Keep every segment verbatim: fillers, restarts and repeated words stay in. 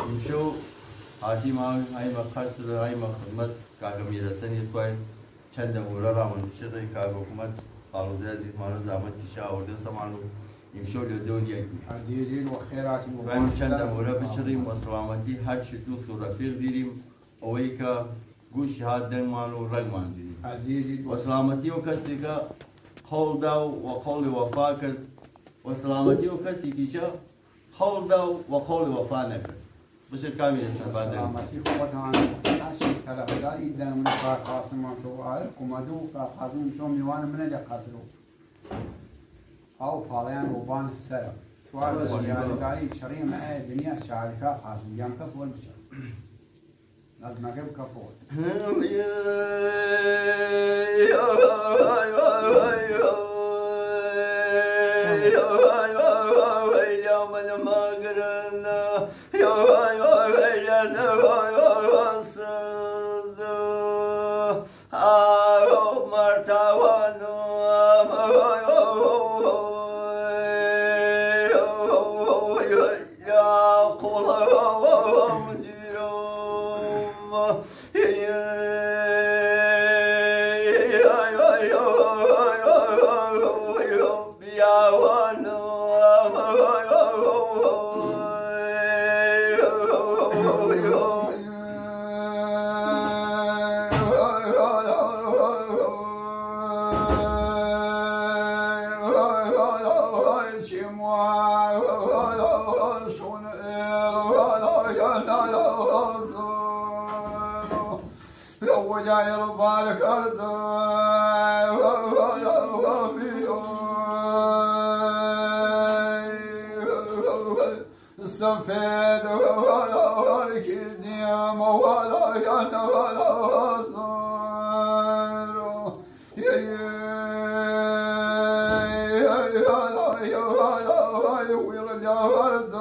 يمشوا هاتي ما هاي مقصد هاي مخدمات كاغا ميرسني توي چند مورا رامن شري كاغا حكومت قالوا ده دي مارا زامت كشا ورده سمانو يمشوا للدنيا عزيزين وخيرات فهم چند مورا بشريم وسلامتي هر شتو سورفيق ديريم اويكا گوش هاد دن مانو رنگ مان ديريم عزيزين وسلامتي وكستيكا قول داو وقول وفاك وسلامتي وكستيكا قول داو وقول وفانك بشر كامل السبادة سلامتي قوتها عشان ترى بدار إذا من قاسم ما تو عارف كمادو قاسم شو ميوان من اللي قاسلو أو فاليان وبان السرا شو عارف يعني قالي شريم معي الدنيا شاركة قاسم جام كفول بشر لازم أجيب كفول السفيد ولا الكديم ولا يانا ولا صار يا يا يا يا يا ويل يا ورد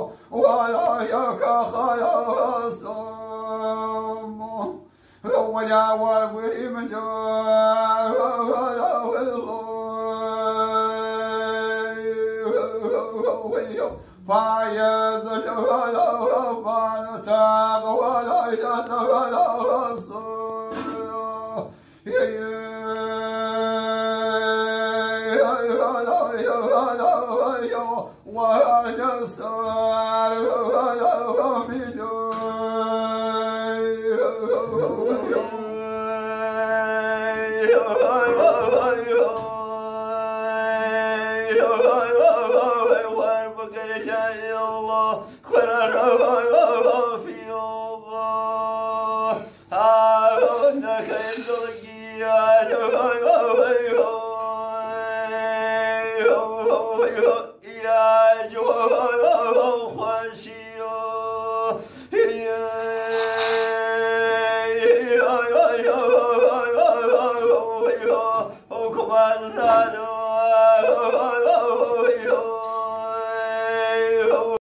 ولا يكخلص ولا وربري من فايز فانتاق ولا يتغلص ونسار من في الله